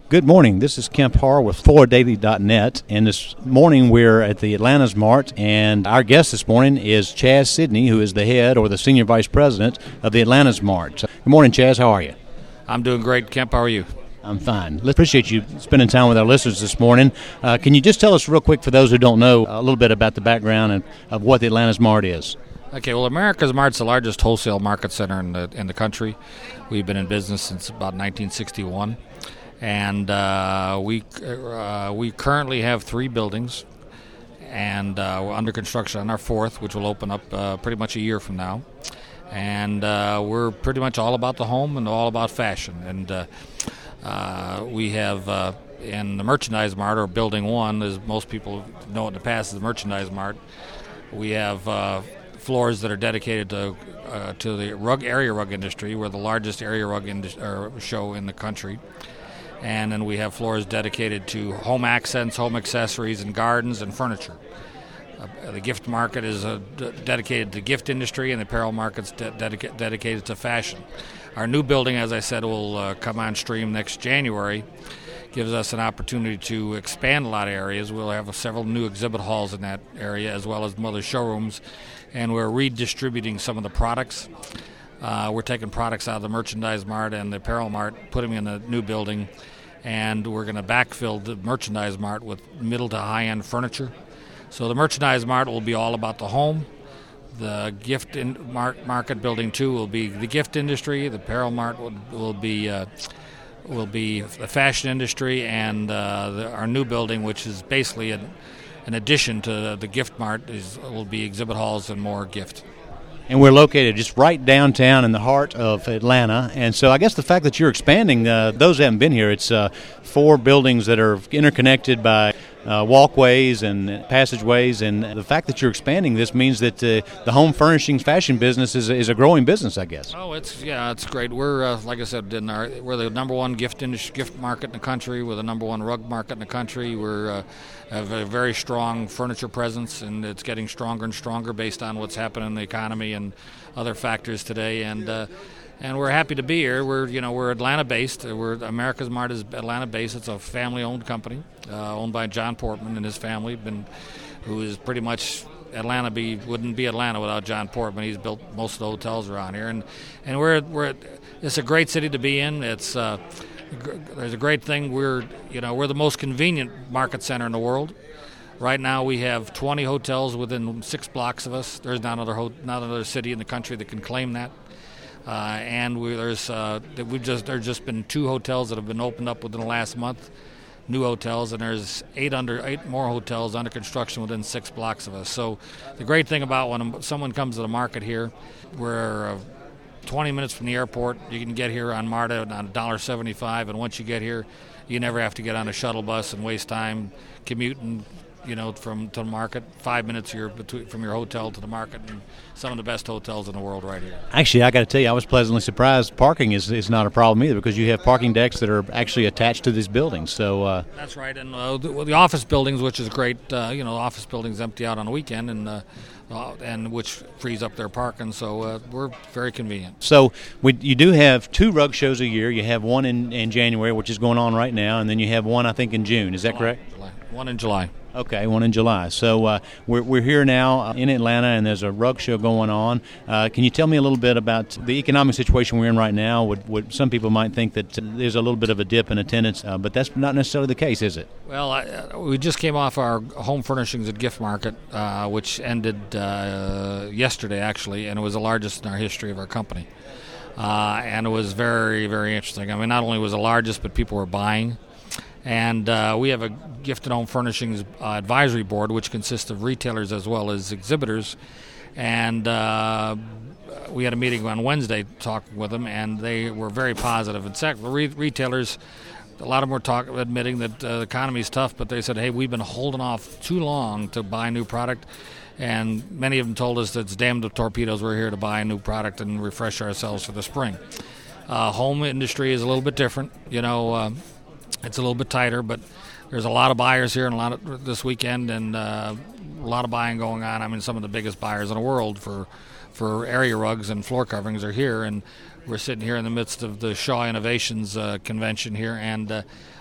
Good morning. This is Kemp Harr with FloorDaily.net, and this morning we're at the Atlanta's Mart, and our guest this morning is Chaz Sidney, who is the head or the senior vice president of the Atlanta's Mart. Good morning, Chaz. How are you? I'm doing great. Kemp, how are you? I'm fine. Appreciate you spending time with our listeners this morning. Can you just tell us real quick, for those who don't know, a little bit about the background of what the Atlanta's Mart is? Okay, well, America's Mart's the largest wholesale market center in the country. We've been in business since about 1961. And we currently have 3 buildings, and we're under construction on our 4th, which will open up pretty much a year from now. And we're pretty much all about the home and all about fashion. And we have in the Merchandise Mart, or Building 1, as most people know in the past, is the Merchandise Mart. We have floors that are dedicated to the area rug industry. We're the largest area rug show in the country. And then we have floors dedicated to home accents, home accessories, and gardens and furniture. The gift market is dedicated to the gift industry, and the apparel market's dedicated to fashion. Our new building, as I said, will come on stream next January. Gives us an opportunity to expand a lot of areas. We'll have several new exhibit halls in that area, as well as other showrooms, and we're redistributing some of the products. We're taking products out of the Merchandise Mart and the Apparel Mart, putting them in the new building, and we're going to backfill the Merchandise Mart with middle to high-end furniture. So the Merchandise Mart will be all about the home. The gift market, Building 2, will be the gift industry. The Apparel Mart will be the fashion industry, and our new building, which is basically an addition to the gift mart, will be exhibit halls and more gift. And we're located just right downtown in the heart of Atlanta. And so I guess the fact that you're expanding, those who haven't been here, it's 4 buildings that are interconnected by walkways and passageways. And the fact that you're expanding this means that the home furnishings fashion business is a growing business, I guess. Oh, it's great. We're, like I said, we're the number one gift market in the country. We're the number one rug market in the country. We're have a very strong furniture presence, and it's getting stronger and stronger based on what's happening in the economy and other factors today. And we're happy to be here. We're Atlanta-based. America's Mart is Atlanta-based. It's a family-owned company owned by John Portman and his family, who is pretty much Atlanta. Wouldn't be Atlanta without John Portman. He's built most of the hotels around here, and it's a great city to be in. There's a great thing. We're the most convenient market center in the world. Right now, we have 20 hotels within 6 blocks of us. There's not another city in the country that can claim that. There's just been 2 hotels that have been opened up within the last month, new hotels, and there's 8 more hotels under construction within 6 blocks of us. So the great thing about when someone comes to the market here, we're 20 minutes from the airport. You can get here on MARTA on $1.75, and once you get here, you never have to get on a shuttle bus and waste time commuting to the market. 5 minutes from your hotel to the market, and some of the best hotels in the world right here. Actually, I got to tell you, I was pleasantly surprised. Parking is not a problem either, because you have parking decks that are actually attached to these buildings. So that's right, and the office buildings, which is great. Office buildings empty out on the weekend, and which frees up their parking. So we're very convenient. So you do have 2 rug shows a year. You have one in January, which is going on right now, and then you have one, I think, in June. Is that correct? July. One in July. Okay, one in July. So we're here now in Atlanta, and there's a rug show going on. Can you tell me a little bit about the economic situation we're in right now? Some people might think that there's a little bit of a dip in attendance, but that's not necessarily the case, is it? Well, we just came off our home furnishings and gift market, which ended yesterday, actually, and it was the largest in our history of our company. And it was very, very interesting. I mean, not only was it the largest, but people were buying. And we have a gift and home furnishings advisory board, which consists of retailers as well as exhibitors. And we had a meeting on Wednesday talking with them, and they were very positive. In fact, retailers, a lot of them were admitting that the economy is tough, but they said, hey, we've been holding off too long to buy new product. And many of them told us that it's damned with torpedoes. We're here to buy a new product and refresh ourselves for the spring. Home industry is a little bit different. It's a little bit tighter, but there's a lot of buyers here and a lot of this weekend, and a lot of buying going on. I mean, some of the biggest buyers in the world for area rugs and floor coverings are here, and we're sitting here in the midst of the Shaw Innovations convention here, and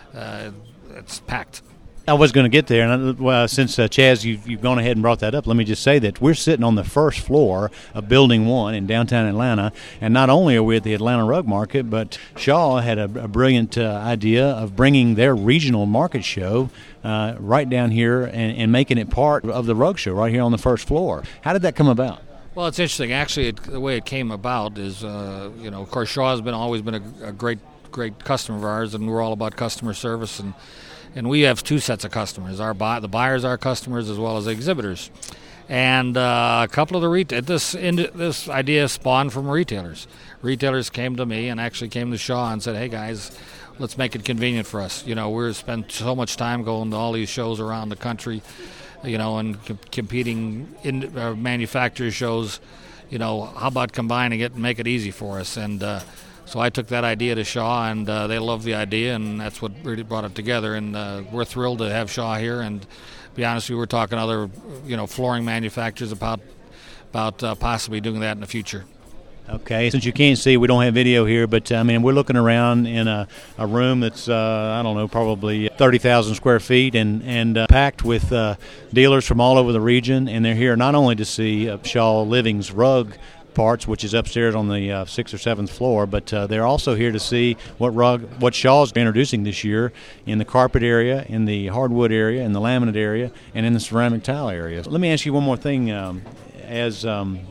it's packed. I was going to get there, and since Chaz, you've gone ahead and brought that up, let me just say that we're sitting on the first floor of Building 1 in downtown Atlanta, and not only are we at the Atlanta Rug Market, but Shaw had a brilliant idea of bringing their regional market show right down here and making it part of the rug show right here on the first floor. How did that come about? Well, it's interesting. Actually, the way it came about is, of course, Shaw has always been a great customer of ours, and we're all about customer service, and we have two sets of customers. The buyers are our customers as well as the exhibitors. And a couple of this idea spawned from retailers. Retailers came to me and actually came to Shaw and said, "Hey guys, let's make it convenient for us. We're spend so much time going to all these shows around the country, and competing in manufacturer shows. How about combining it and make it easy for us?" And so I took that idea to Shaw, and they loved the idea, and that's what really brought it together. And we're thrilled to have Shaw here. And to be honest, we were talking to other, flooring manufacturers about possibly doing that in the future. Okay, since you can't see, we don't have video here, but we're looking around in a room that's probably 30,000 square feet and packed with dealers from all over the region, and they're here not only to see Shaw Living's rug parts, which is upstairs on the 6th or 7th floor, but they're also here to see what Shaw's introducing this year in the carpet area, in the hardwood area, in the laminate area, and in the ceramic tile area. Let me ask you one more thing. As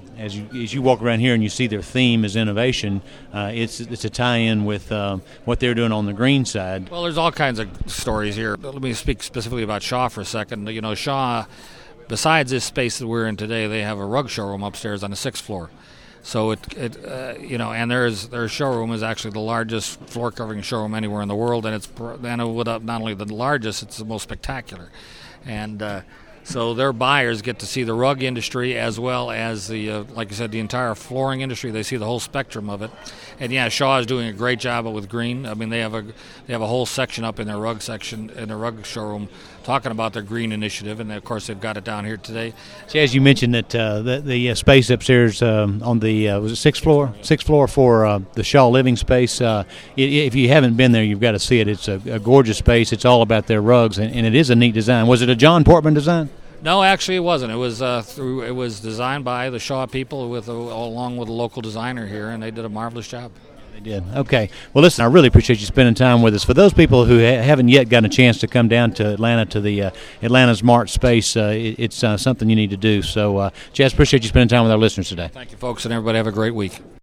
you walk around here and you see their theme is innovation, it's a tie-in with what they're doing on the green side. Well, there's all kinds of stories here. Let me speak specifically about Shaw for a second. Shaw, besides this space that we're in today, they have a rug showroom upstairs on the 6th floor. So and their showroom is actually the largest floor covering showroom anywhere in the world, and it's not only the largest, it's the most spectacular. And so their buyers get to see the rug industry as well as like I said, the entire flooring industry. They see the whole spectrum of it. And yeah, Shaw is doing a great job with green. They have a whole section up in their rug section in their rug showroom talking about their green initiative, and of course they've got it down here today. So as you mentioned that the space upstairs on the was it 6th floor? 6th floor for the Shaw Living space. If you haven't been there, you've got to see it. It's a gorgeous space. It's all about their rugs, and it is a neat design. Was it a John Portman design? No, actually, it wasn't. It was designed by the Shaw people along with a local designer here, and they did a marvelous job. They did. Okay. Well, listen, I really appreciate you spending time with us. For those people who haven't yet gotten a chance to come down to Atlanta to the Atlanta's Mart space, it's something you need to do. So, Chaz, appreciate you spending time with our listeners today. Thank you, folks, and everybody have a great week.